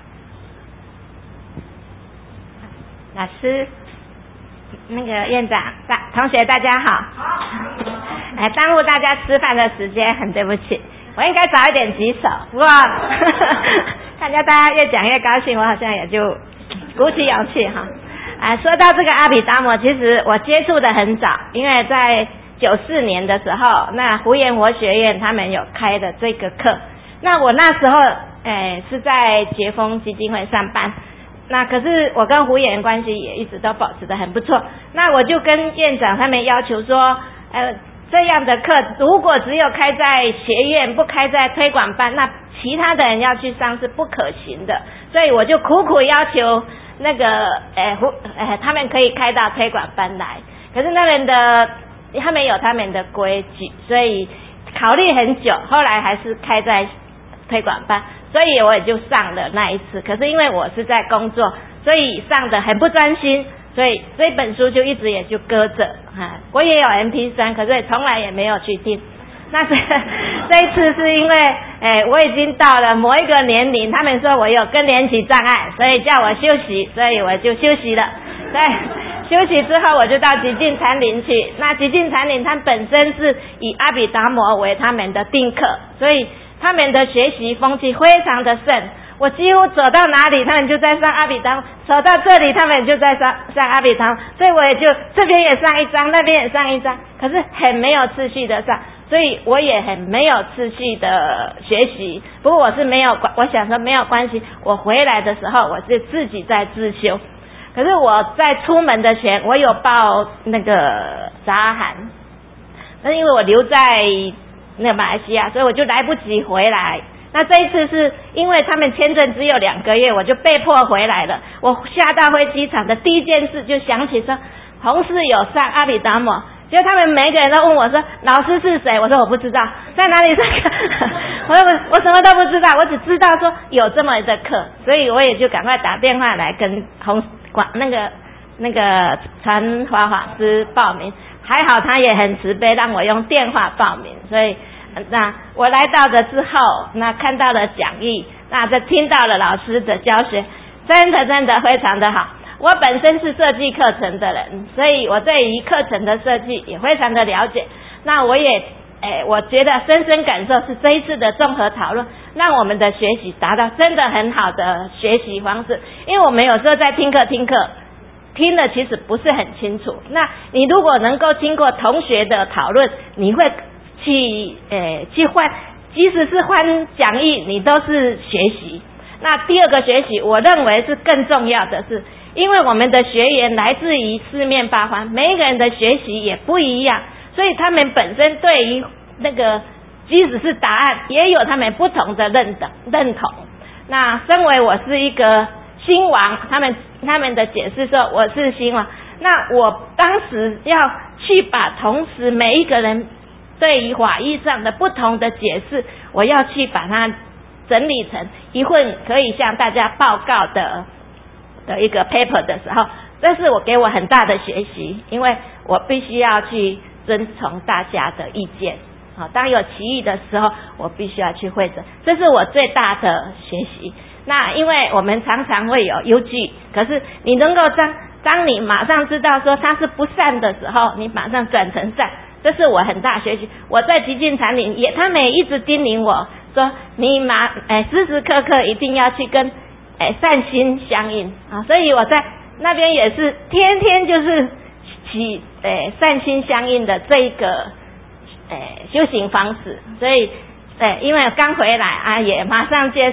老师。那个院长、大同学，大家好。哎，耽误大家吃饭的时间，很对不起。我应该早一点举手，不过看见大家越讲越高兴，我好像也就鼓起勇气哈。啊，说到这个阿毗达摩，其实我接触的很早，因为在九四年的时候，那胡延活学院他们有开的这个课，那我那时候哎是在捷丰基金会上班。那可是我跟胡演关系也一直都保持得很不错，那我就跟院长他们要求说，呃，这样的课如果只有开在学院，不开在推广班，那其他的人要去上是不可行的，所以我就苦苦要求那个，呃，胡，呃，他们可以开到推广班来，可是那边的他们有他们的规矩，所以考虑很久，后来还是开在推广班。所以我也就上了那一次，可是因为我是在工作，所以上的很不专心，所以这本书就一直也就搁着哈。我也有 M P 三， 可是从来也没有去听。那这这一次是因为，哎，我已经到了某一个年龄，他们说我有更年期障碍，所以叫我休息，所以我就休息了。对，休息之后我就到极尽禅林去。那极尽禅林它本身是以阿毗达摩为他们的定课，所以他们的学习风气非常的盛，我几乎走到哪里他们就在上阿毗达摩，走到这里他们就在上上阿毗达摩，所以我也就这边也上一章，那边也上一章，可是很没有次序的上，所以我也很没有次序的学习。不过我是没有，我想说没有关系，我回来的时候我是自己在自修。可是我在出门的前，我有报那个杂函，那因为我留在那个马来西亚，所以我就来不及回来。那这一次是因为他们签证只有两个月，我就被迫回来了。我下到飞机场的第一件事就想起说，同事有上阿毗达摩，结果他们每个人都问我说，老师是谁？我说我不知道，在哪里上课？我说我我什么都不知道，我只知道说有这么一个课，所以我也就赶快打电话来跟红管那个那个传华法师报名。还好他也很慈悲，让我用电话报名，所以那我来到了之后，那看到了讲义，那就听到了老师的教学，真的真的非常的好。我本身是设计课程的人，所以我对于课程的设计也非常的了解。那我也诶，我觉得深深感受是这一次的综合讨论，让我们的学习达到真的很好的学习方式。因为我们有时候在听课听课听的其实不是很清楚，那你如果能够经过同学的讨论，你会去呃去换，即使是换讲义，你都是学习。那第二个学习，我认为是更重要的是，因为我们的学员来自于四面八方，每一个人的学习也不一样，所以他们本身对于那个即使是答案，也有他们不同的认的认同。那身为我是一个新王，他们他们的解释说我是新王，那我当时要去把同时每一个人对于法义上的不同的解释，我要去把它整理成一份可以向大家报告的的一个 paper 的时候，这是我给我很大的学习，因为我必须要去遵从大家的意见。好，当有歧义的时候，我必须要去会诊，这是我最大的学习。那因为我们常常会有忧惧，可是你能够当当你马上知道说它是不善的时候，你马上转成善，这是我很大学习。我在极尽禅林也，他们也一直叮咛我说，你马哎时时刻刻一定要去跟哎善心相应啊，所以我在那边也是天天就是起哎善心相应的这一个哎修行方式，所以哎因为刚回来啊，也马上接受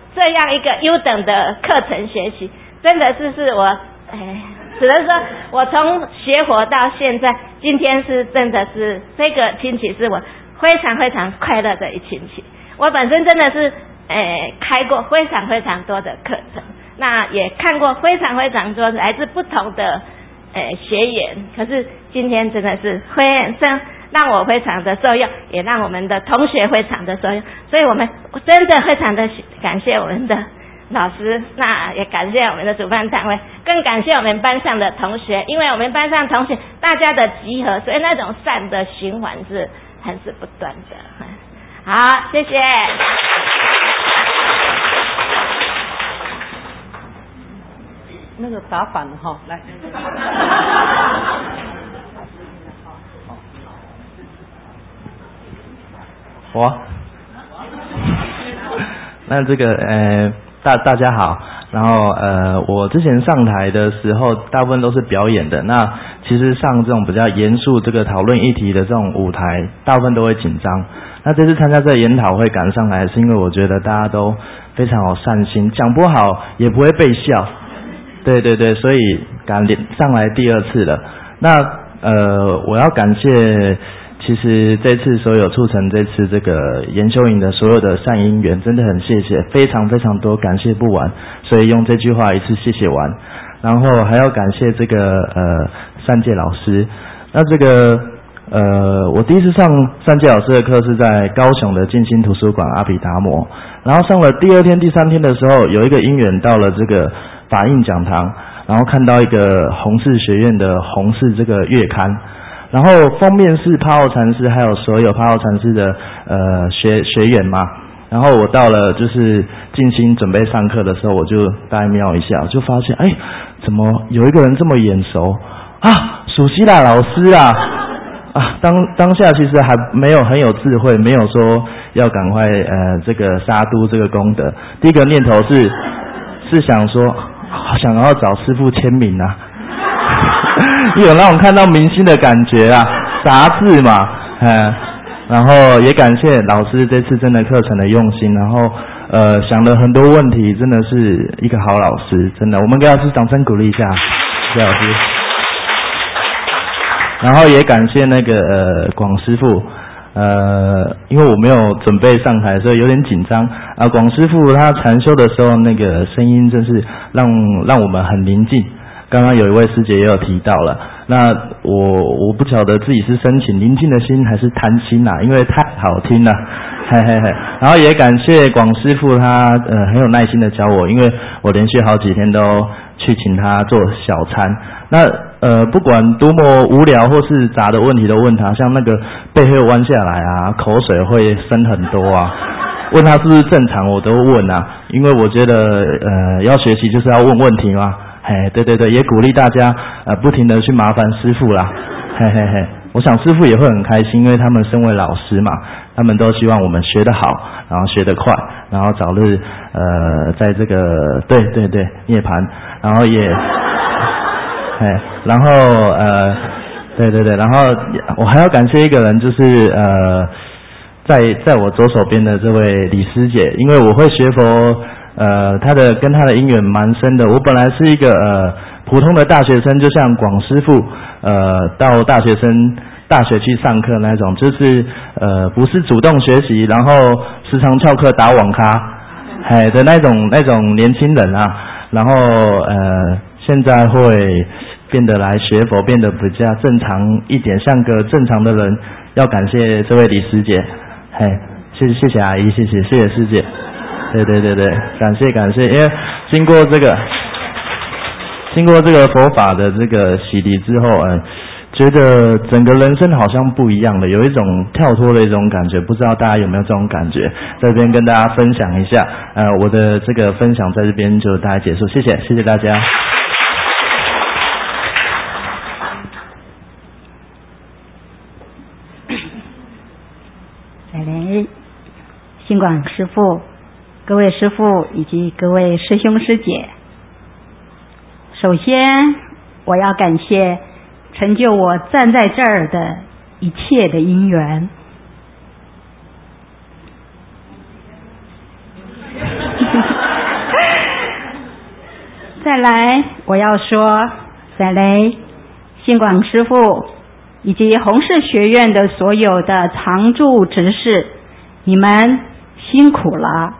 这样一个优等的课程学习，真的是是我，哎，只能说我从学佛到现在，今天是真的是这个亲戚是我非常非常快乐的一亲戚。我本身真的是，哎，开过非常非常多的课程，那也看过非常非常多来自不同的，哎，学员，可是今天真的是非常让我非常的受用，也让我们的同学非常的受用，所以我们真的非常的感谢我们的老师，那也感谢我们的主办单位，更感谢我们班上的同学，因为我们班上同学大家的集合，所以那种善的循环是很是不断的。好，谢谢。 那个打反了哈，来。 我，那这个呃大大家好，然后呃我之前上台的时候大部分都是表演的，那其实上这种比较严肃这个讨论议题的这种舞台，大部分都会紧张。那这次参加这个研讨会赶上来，是因为我觉得大家都非常有善心，讲不好也不会被笑，对对对，所以赶上来第二次了。那呃我要感谢。其实这次所有促成这次这个研修营的所有的善因缘，真的很谢谢，非常非常多，感谢不完，所以用这句话一次谢谢完。然后还要感谢这个呃善界老师。那这个呃我第一次上善界老师的课是在高雄的静心图书馆阿比达摩，然后上了第二天第三天的时候，有一个因缘到了这个法印讲堂，然后看到一个弘誓学院的弘誓这个月刊。然后封面是帕奥禅师，还有所有帕奥禅师的呃学学员嘛。然后我到了就是静心准备上课的时候，我就大概瞄一下，我就发现哎，怎么有一个人这么眼熟啊？属希腊老师啊！啊，当当下其实还没有很有智慧，没有说要赶快呃这个杀都这个功德。第一个念头是是想说，想要找师父签名啊。有那种看到明星的感觉啊，杂志嘛，嗯，然后也感谢老师这次真的课程的用心，然后呃想了很多问题，真的是一个好老师，真的，我们给老师掌声鼓励一下，谢谢老师。然后也感谢那个呃广师傅，呃，因为我没有准备上台，所以有点紧张啊。广师傅他禅修的时候，那个声音真是让让我们很宁静。刚刚有一位师姐也有提到了，那我我不晓得自己是申请宁静的心还是贪心啊，因为太好听了，嘿嘿嘿。然后也感谢广师傅他呃很有耐心的教我，因为我连续好几天都去请他做小餐。那呃不管多么无聊或是杂的问题都问他，像那个背会弯下来啊，口水会生很多啊，问他是不是正常我都问啊，因为我觉得呃要学习就是要问问题嘛。哎，对对对，也鼓励大家呃不停的去麻烦师父啦，嘿嘿嘿，我想师父也会很开心，因为他们身为老师嘛，他们都希望我们学得好，然后学得快，然后早日呃在这个对对对涅槃，然后也，哎，然后呃对对对，然后我还要感谢一个人，就是呃在在我左手边的这位李师姐，因为我会学佛。呃，他的跟他的因缘蛮深的。我本来是一个呃普通的大学生，就像广师傅，呃，到大学生大学去上课那种，就是呃不是主动学习，然后时常翘课打网咖，哎的那种那种年轻人啊。然后呃，现在会变得来学佛，变得比较正常一点，像个正常的人。要感谢这位李师姐，嘿，谢谢谢谢阿姨，谢谢谢谢师姐。对对对对，感谢感谢，因为经过这个，经过这个佛法的这个洗礼之后，嗯、呃，觉得整个人生好像不一样了，有一种跳脱的一种感觉，不知道大家有没有这种感觉？在这边跟大家分享一下，呃，我的这个分享在这边就大概结束，谢谢，谢谢大家。 来来，新广师父。各位师父以及各位师兄师姐，首先我要感谢成就我站在这儿的一切的因缘。 来我要说，赛雷、信广师父以及弘誓学院的所有的常驻执事，你们辛苦了。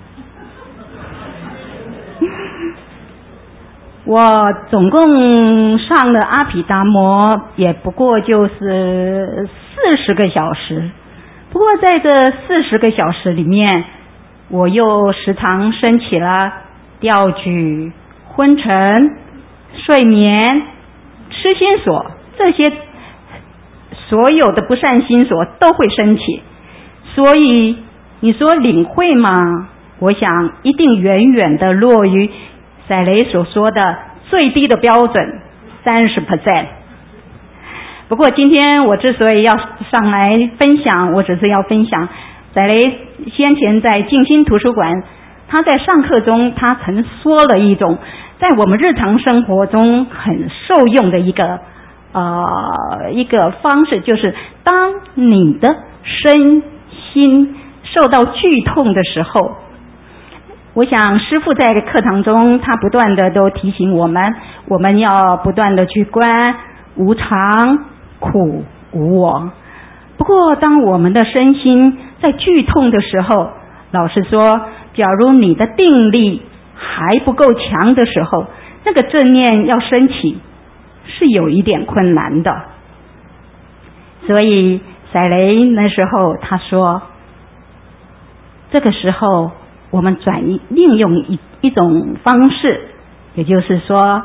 我总共上了阿毗达摩也不过就是四十个小时，不过在这四十个小时里面，我又时常升起了调举、昏沉、睡眠、痴心所，这些所有的不善心所都会升起。所以你说领会吗？我想一定远远的落于赛雷所说的最低的标准 百分之三十。 不过今天我之所以要上来分享，我只是要分享赛雷先前在静心图书馆，他在上课中他曾说了一种在我们日常生活中很受用的一个呃一个方式，就是当你的身心受到剧痛的时候，我想师父在课堂中他不断的都提醒我们，我们要不断的去观无常、苦、无我。不过当我们的身心在剧痛的时候，老实说，假如你的定力还不够强的时候，那个正念要升起是有一点困难的。所以赛雷那时候他说，这个时候我们转移利用一一种方式，也就是说，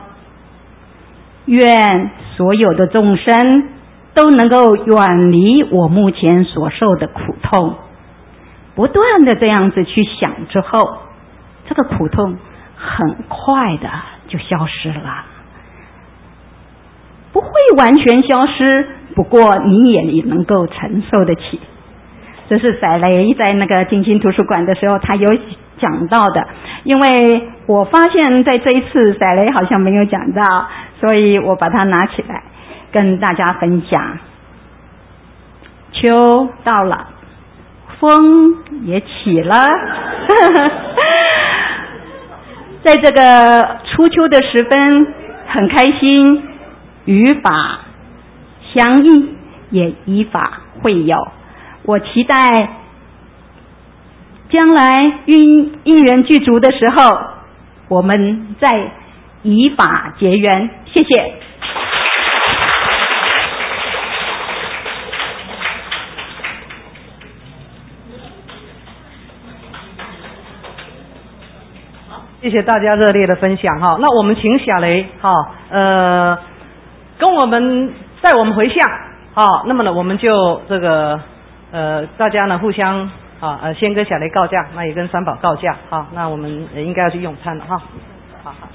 愿所有的众生都能够远离我目前所受的苦痛。不断的这样子去想之后，这个苦痛很快的就消失了，不会完全消失，不过你也能够承受得起。这是赛雷在那个静心图书馆的时候他有讲到的，因为我发现在这一次赛雷好像没有讲到，所以我把它拿起来跟大家分享。秋到了，风也起了在这个初秋的时分很开心，与法相应，也以法会友。我期待将来因因缘具足的时候，我们再以法结缘。谢谢。 谢谢大家热烈的分享哈。那我们请小雷哈，呃，跟我们带我们回向好，那么呢，我们就这个呃，大家呢互相啊呃，先跟小雷告假，那也跟三宝告假好，那我们应该要去用餐了哈。好好。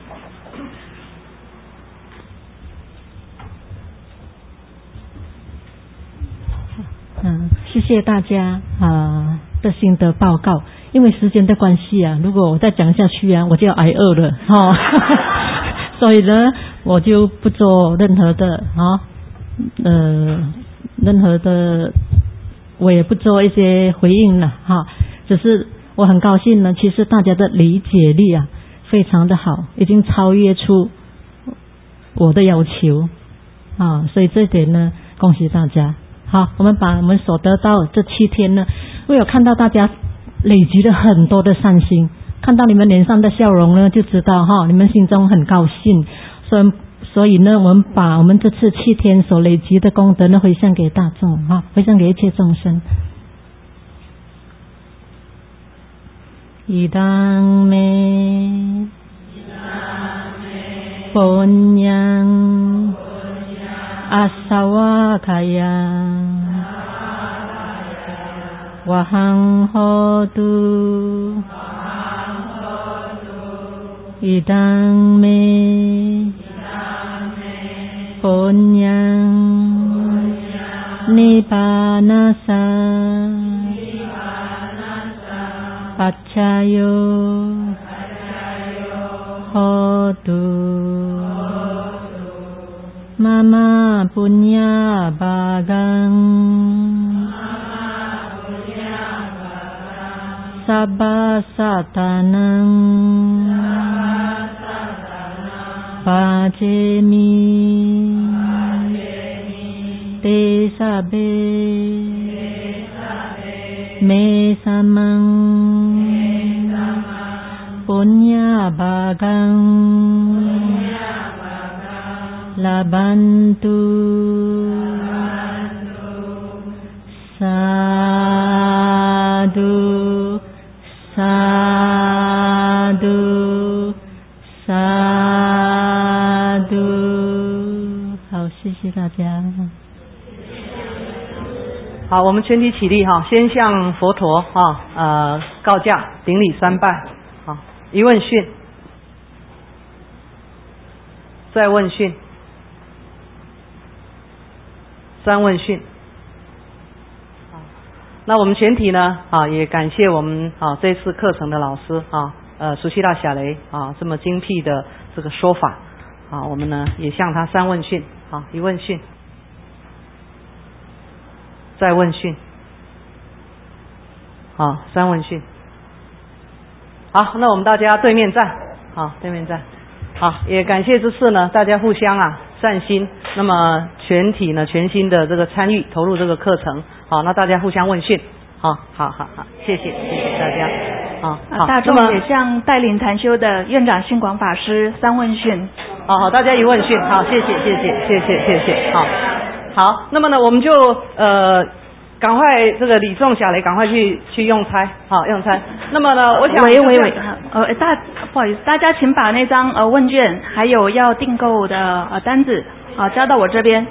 嗯，谢谢大家啊的心得报告。因为时间的关系啊，如果我再讲下去啊，我就要挨饿了哈、哦。所以呢，我就不做任何的啊呃任何的，我也不做一些回应了哈。只是我很高兴呢，其实大家的理解力啊非常的好，已经超越出我的要求啊，所以这一点呢，恭喜大家。好，我们把我们所得到这七天呢，我有看到大家累积了很多的善心，看到你们脸上的笑容呢，就知道哈，你们心中很高兴。所以，所以呢，我们把我们这次七天所累积的功德呢，回向给大众哈，回向给一切众生。idang me punyang asawakaya wahang hotu idang me punyang nibbanasa Pacayo hotu mama punya bagang sabba satanang 法杰米，德萨贝，梅萨芒，本亚巴冈，拉班杜，萨杜，萨杜，萨杜。好，谢谢大家。 好，我们全体起立哈，先向佛陀哈呃告驾，顶礼三拜。好，一问讯，再问讯，三问讯。那我们全体呢啊，也感谢我们啊这次课程的老师啊，呃，苏希腊小雷啊这么精辟的这个说法啊，我们呢也向他三问讯啊，一问讯，再问讯，好，三问讯。好，那我们大家对面站，好，对面站。好，也感谢这次呢大家互相啊善心，那么全体呢全心的这个参与投入这个课程。好，那大家互相问讯。好，好好好，谢谢谢谢大家。好，好， 大众也向带领禅修的院长信广法师三问讯。 好好，大家一问讯。好，谢谢谢谢谢谢谢谢。好，好，那么呢我们就呃赶快这个李仲小雷赶快去去用餐，好用餐。那么呢，我想喂喂喂，呃大不好意思，大家请把那张呃问卷还有要订购的呃单子啊、呃、交到我这边。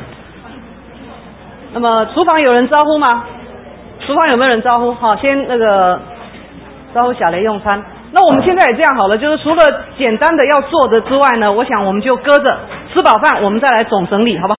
那么厨房有人招呼吗？厨房有没有人招呼？好，先那个招呼小雷用餐。那我们现在也这样好了，就是除了简单的要做的之外呢，我想我们就搁着吃饱饭，我们再来总整理，好不好？